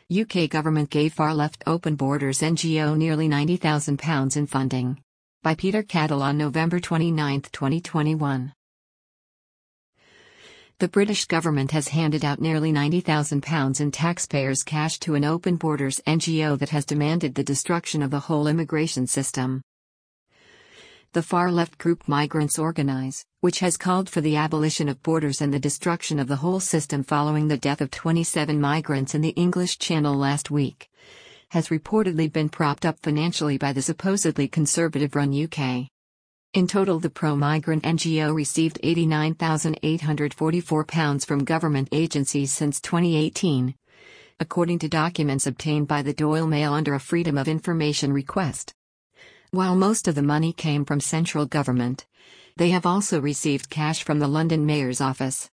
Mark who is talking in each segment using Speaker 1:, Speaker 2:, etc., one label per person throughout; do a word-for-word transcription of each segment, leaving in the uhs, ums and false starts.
Speaker 1: U K government gave far-left Open Borders N G O nearly ninety thousand pounds in funding. By Peter Cadell on November twenty-ninth, twenty twenty-one. The British government has handed out nearly ninety thousand pounds in taxpayers' cash to an Open Borders N G O that has demanded the destruction of the whole immigration system. The far-left group Migrants Organise, which has called for the abolition of borders and the destruction of the whole system following the death of twenty-seven migrants in the English Channel last week, has reportedly been propped up financially by the supposedly conservative-run U K. In total, the pro-migrant N G O received eighty-nine thousand eight hundred forty-four pounds from government agencies since twenty eighteen, according to documents obtained by the Doyle Mail under a Freedom of Information request. While most of the money came from central government, they have also received cash from the London Mayor's office.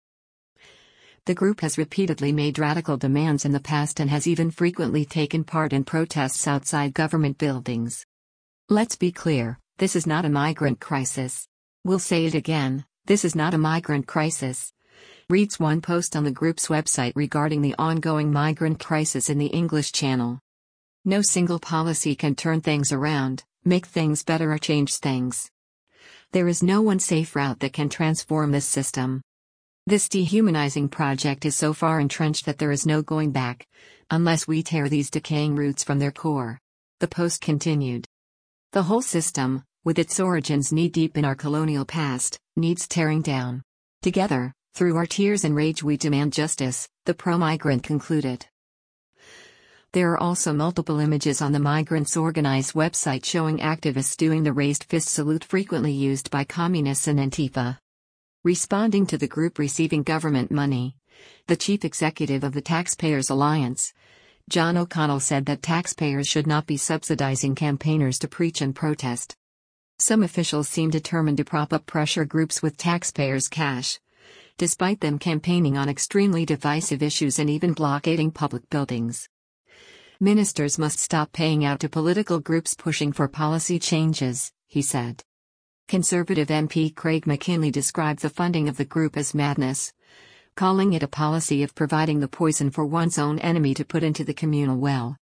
Speaker 1: The group has repeatedly made radical demands in the past and has even frequently taken part in protests outside government buildings. Let's be clear, this is not a migrant crisis. We'll say it again, this is not a migrant crisis, reads one post on the group's website regarding the ongoing migrant crisis in the English Channel. No single policy can turn things around, make things better or change things. There is no one safe route that can transform this system. This dehumanizing project is so far entrenched that there is no going back, unless we tear these decaying roots from their core. The post continued. The whole system, with its origins knee-deep in our colonial past, needs tearing down. Together, through our tears and rage we demand justice, the pro-migrant concluded. There are also multiple images on the Migrants Organise website showing activists doing the raised fist salute frequently used by communists and Antifa. Responding to the group receiving government money, the chief executive of the Taxpayers Alliance, John O'Connell, said that taxpayers should not be subsidizing campaigners to preach and protest. Some officials seem determined to prop up pressure groups with taxpayers' cash, despite them campaigning on extremely divisive issues and even blockading public buildings. Ministers must stop paying out to political groups pushing for policy changes, he said. Conservative M P Craig McKinley described the funding of the group as madness, calling it a policy of providing the poison for one's own enemy to put into the communal well.